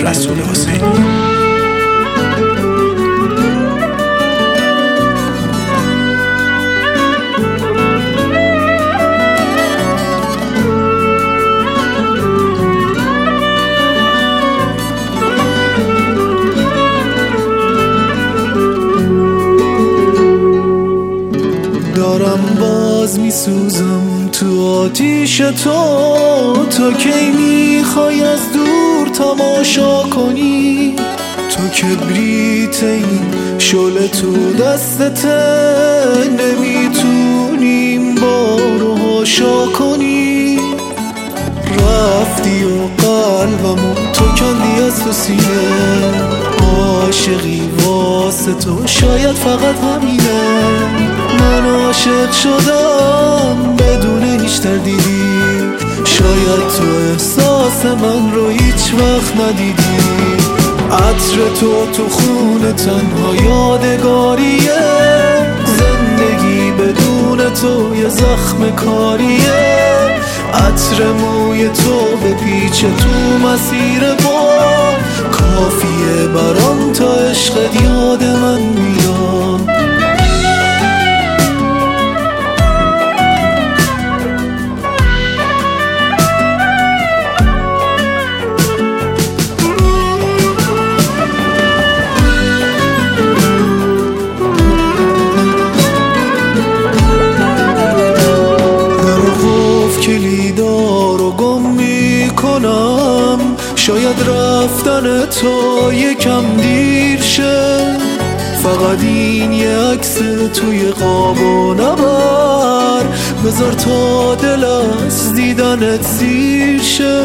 رسول حسینی. دارم باز میسوزم تو آتیش تو کی میخوای از دور تماشا کنی؟ تو کبریت این شعله تو دستته، نمیتونیم بارو هاشا کنی. رفتی و قلبمو تو کندی از تو سینه، عاشقی واسه تو شاید فقط همینه. من عاشق شدم بدون هیچ تردیدی، شاید تو احساس من رو هیچ وقت ندیدی. عطر تو خون تنها یادگاریه، زندگی بدون تو یه زخم کاریه. عطر موی تو به پیچ تو مسیر بار، کافیه برام تا عشقت یاد من بیاد. کلیدارو گم میکنم، شاید رفتن تو یکم دیر شه. فقط این یه عکس توی قاب و نبر، بذار تا دل از دیدنت سیر شه.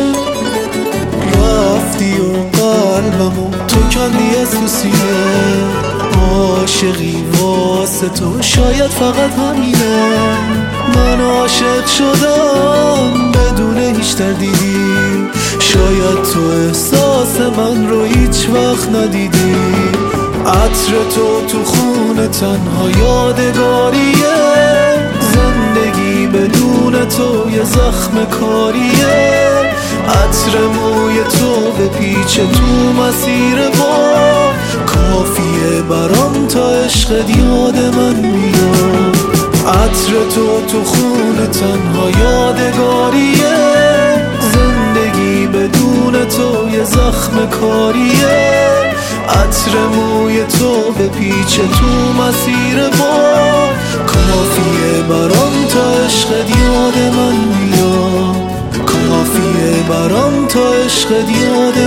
رفتی و قلبمو تو کندی از تو سینه، عاشقی واسه تو شاید فقط همینه. من عاشق شدم بدون هیچ تردیدی، شاید تو احساس من رو هیچ وقت ندیدی. عطر تو خون تنها یادگاریه، زندگی بدون تو یه زخم کاریه. عطر موی تو به پیچ تو مسیر بار، کافیه برام تا عشقت یاد من بیاد. عطر تو خون تنها یادگاریه، زندگی بدون تو یه زخم کاریه. عطر موی تو به پیچ تو مسیر بار، کافیه برام تا عشقت یاد من بیاد. کافیه برام تا عشقت یاد